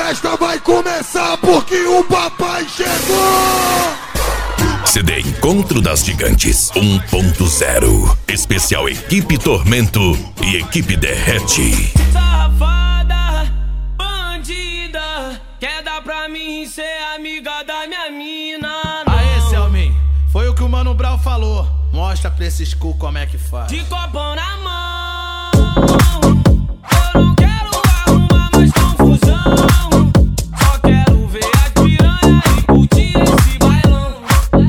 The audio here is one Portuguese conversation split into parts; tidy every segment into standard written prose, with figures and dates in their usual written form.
festa vai começar porque o papai chegou! CD Encontro das Gigantes 1.0. Especial Equipe Tormento e Equipe Derrete. Safada, bandida, quer dar pra mim ser amiga da minha mina? Aê, Selmin, foi o que o Mano Brown falou. Mostra pra esses cu como é que faz. De copão na mão, eu não quero arrumar mais confusão. Só quero ver as piranha e curtir esse bailão.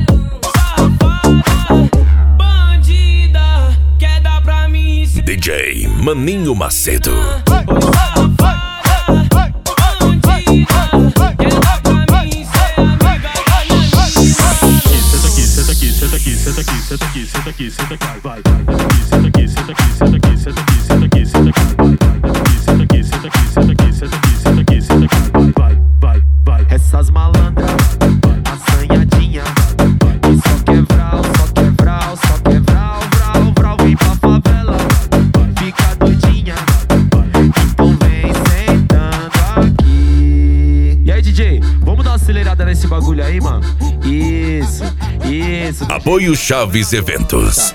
Safada, bandida, quer dar pra mim ser DJ Maninho Macedo. Senta aqui, senta aqui, senta aqui, vai, senta aqui, senta aqui, senta aqui, senta aqui, senta aqui, senta aqui, vai, senta aqui, senta aqui, senta aqui, senta aqui, senta aqui, senta aqui, vai. Essas malandras, assanhadinha, só quebral, vral, vem pra favela, fica doidinha, então vem sentando aqui. E aí, DJ, vamos dar uma acelerada nesse bagulho aí, mano? Isso. Apoio Chaves Eventos.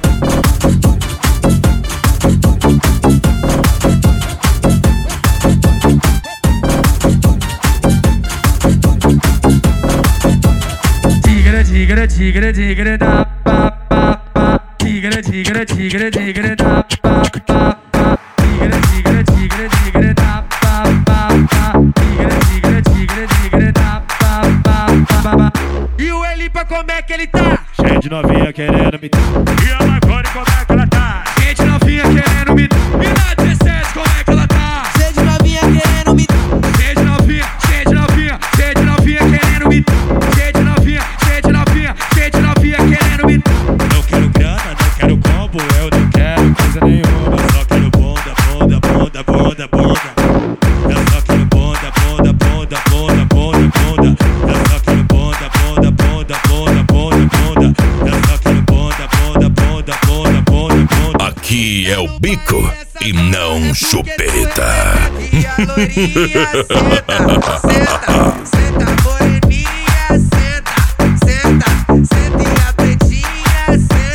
Tigre, da pa pa pa. Tigre, da pa pa pa. Tigre, da pa pa pa. Tigre, da pa pa pa. E o Elipa, como é que ele tá? Cheio de novinha querendo me dar. E a Marconi, como é que ela tá? Cheio de novinha querendo me dar. E na 17, como é que ela tá? cheio de novinha querendo me dar. Cheio de novinha querendo me dar. Cheio de novinha querendo me dar. Não quero grana, não quero combo, eu não quero coisa nenhuma. Só quero bunda. Eu só quero bunda. Eu só quero bunda. Eu só quero bunda. Aqui é o bico e não chupeta. E a loirinha senta, moreninha, senta e a pretinha,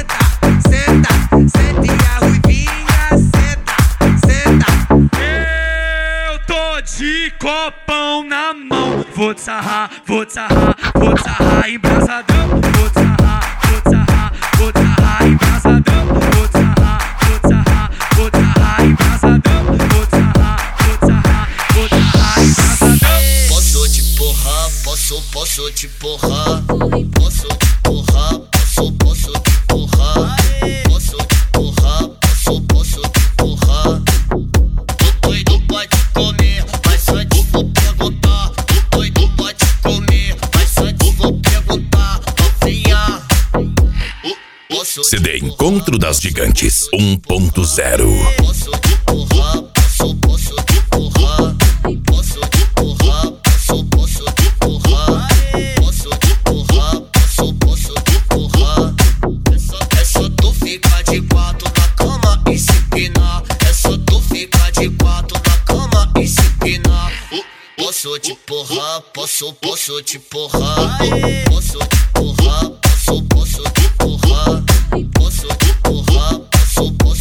senta e a ruivinha, senta. Eu tô de copão na mão, vou te sarrar embrasadão, vou te sarrar embrasadão, vou te sarrar embrasadão, vou te sarrar embrasadão. Posso te porrar, posso te porrar, posso te porrar, posso te porrar, posso te porrar, posso te porrar. O doido pode comer, mas só te vou perguntar. O doido pode comer, mas só te vou perguntar. Novinha, posso te CD Encontro das Gigantes 1.0. Posso te porrar, posso te porrar, posso te porrar, posso te porrar, posso te porrar, posso te porrar. É só tu ficar de quatro na cama e se pinar. É só tu ficar de quatro na cama e se pinar. Posso te porrar, posso te porrar, posso te porrar, posso te porrar, posso te porrar, posso